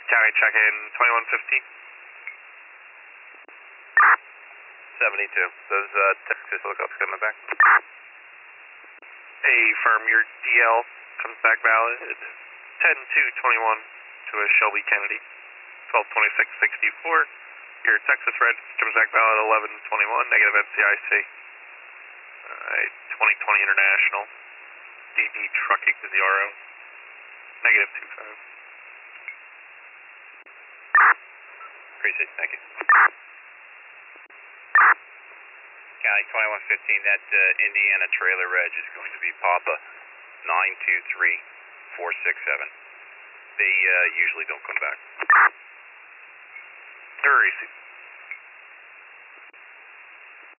County check-in 2115. 72. Those Texas lookups coming back. Hey, firm, your DL comes back valid 10-2-21 to a Shelby Kennedy, 1226-64. Your Texas Red comes back valid 11-21, negative NCIC. 2020 International, DD Trucking to the RO, negative 25. Appreciate it, thank you. County 2115, that Indiana trailer reg is going to be Papa 923467. They usually don't come back. They're easy.